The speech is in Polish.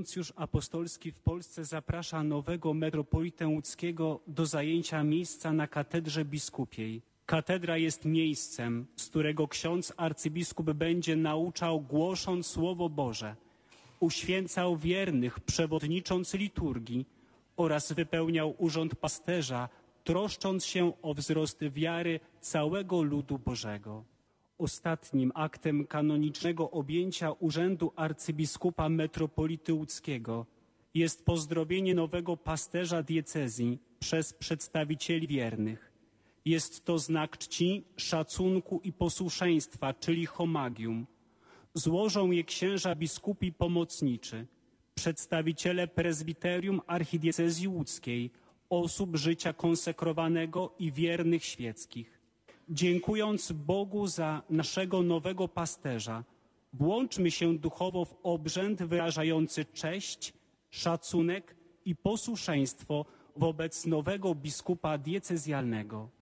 Nuncjusz apostolski w Polsce zaprasza nowego metropolitę łódzkiego do zajęcia miejsca na katedrze biskupiej. Katedra jest miejscem, z którego ksiądz arcybiskup będzie nauczał, głosząc Słowo Boże, uświęcał wiernych, przewodnicząc liturgii oraz wypełniał urząd pasterza, troszcząc się o wzrost wiary całego ludu Bożego. Ostatnim aktem kanonicznego objęcia urzędu arcybiskupa metropolity łódzkiego jest pozdrowienie nowego pasterza diecezji przez przedstawicieli wiernych. Jest to znak czci, szacunku i posłuszeństwa, czyli homagium. Złożą je księża biskupi pomocniczy, przedstawiciele prezbiterium archidiecezji łódzkiej, osób życia konsekrowanego i wiernych świeckich. Dziękując Bogu za naszego nowego pasterza, włączmy się duchowo w obrzęd wyrażający cześć, szacunek i posłuszeństwo wobec nowego biskupa diecezjalnego.